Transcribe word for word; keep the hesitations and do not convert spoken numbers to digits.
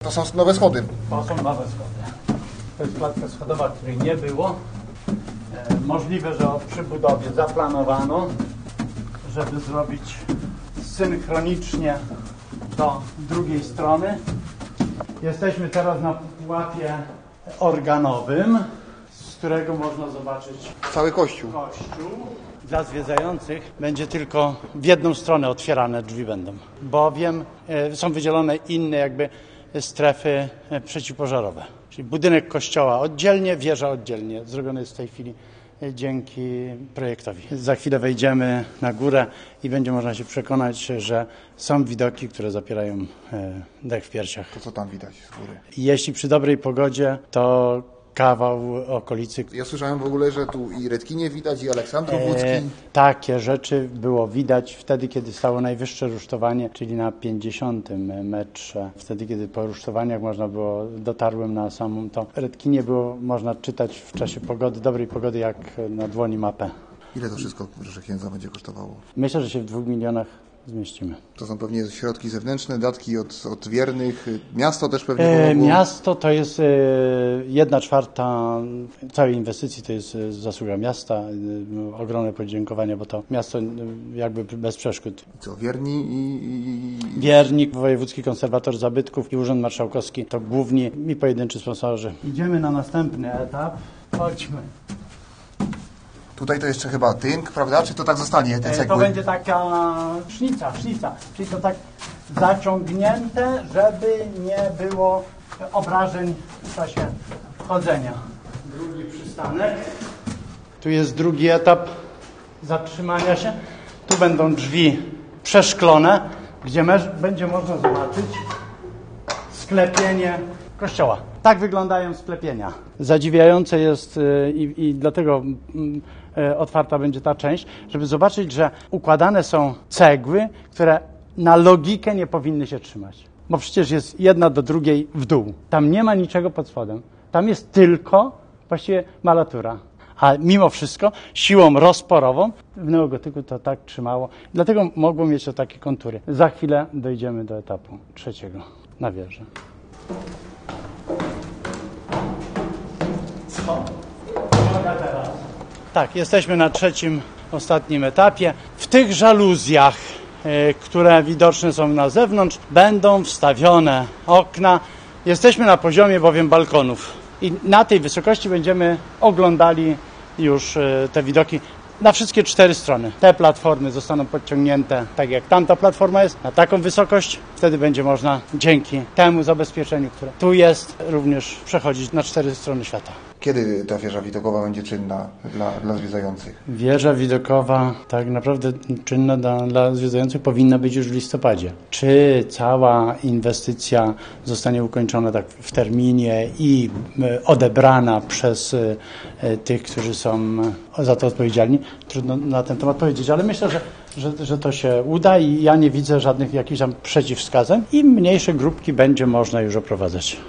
To są nowe schody. To są nowe schody. To jest klatka schodowa, której nie było. E, możliwe, że przy budowie zaplanowano, żeby zrobić synchronicznie do drugiej strony. Jesteśmy teraz na pułapie organowym, z którego można zobaczyć Cały kościół. kościół. Dla zwiedzających będzie tylko w jedną stronę otwierane drzwi będą, bowiem e, są wydzielone inne jakby strefy e, przeciwpożarowe. Czyli budynek kościoła oddzielnie, wieża oddzielnie. Zrobione jest w tej chwili e, dzięki projektowi. Za chwilę wejdziemy na górę i będzie można się przekonać, że są widoki, które zapierają e, dech w piersiach. To co tam widać z góry? Jeśli przy dobrej pogodzie, to kawał okolicy. Ja słyszałem w ogóle, że tu i Redkinie widać, i Aleksandrów Łódzki. E, takie rzeczy było widać wtedy, kiedy stało najwyższe rusztowanie, czyli na pięćdziesiątym metrze. Wtedy, kiedy po rusztowaniach można było, dotarłem na samą to. Redkinie było można czytać w czasie pogody, dobrej pogody, jak na dłoni mapę. Ile to wszystko, proszę księdza, będzie kosztowało? Myślę, że się w dwóch milionach zmieścimy. To są pewnie środki zewnętrzne, datki od, od wiernych. Miasto też pewnie E, pomogło. miasto to jest e, jedna czwarta całej inwestycji, to jest e, zasługa miasta. E, ogromne podziękowania, bo to miasto e, jakby bez przeszkód. Co, wierni i... i... Wiernik, Wojewódzki Konserwator Zabytków i Urząd Marszałkowski to główni i pojedynczy sponsorzy. Idziemy na następny etap. Chodźmy. Tutaj to jeszcze chyba tynk, prawda? Czy to tak zostanie, te E, cegły? to będzie taka sznica, sznica, czyli to tak zaciągnięte, żeby nie było obrażeń w czasie wchodzenia. Drugi przystanek. Tu jest drugi etap zatrzymania się. Tu będą drzwi przeszklone, gdzie będzie można zobaczyć sklepienie kościoła. Tak wyglądają sklepienia. Zadziwiające jest yy, i, i dlatego yy, otwarta będzie ta część, żeby zobaczyć, że układane są cegły, które na logikę nie powinny się trzymać. Bo przecież jest jedna do drugiej w dół. Tam nie ma niczego pod spodem. Tam jest tylko właściwie malatura. A mimo wszystko siłą rozporową w neogotyku to tak trzymało. Dlatego mogło mieć to takie kontury. Za chwilę dojdziemy do etapu trzeciego na wieży. Co? Teraz. Tak, jesteśmy na trzecim, ostatnim etapie. W tych żaluzjach, y, które widoczne są na zewnątrz, będą wstawione okna. Jesteśmy na poziomie bowiem balkonów i na tej wysokości będziemy oglądali już y, te widoki na wszystkie cztery strony. Te platformy zostaną podciągnięte, tak jak tamta platforma jest, na taką wysokość. Wtedy będzie można dzięki temu zabezpieczeniu, które tu jest, również przechodzić na cztery strony świata. Kiedy ta wieża widokowa będzie czynna dla, dla zwiedzających? Wieża widokowa tak naprawdę czynna dla, dla zwiedzających powinna być już w listopadzie. Czy cała inwestycja zostanie ukończona tak w terminie i odebrana przez y, tych, którzy są za to odpowiedzialni? Trudno na ten temat powiedzieć, ale myślę, że, że, że to się uda i ja nie widzę żadnych jakichś tam przeciwwskazań i mniejsze grupki będzie można już oprowadzać.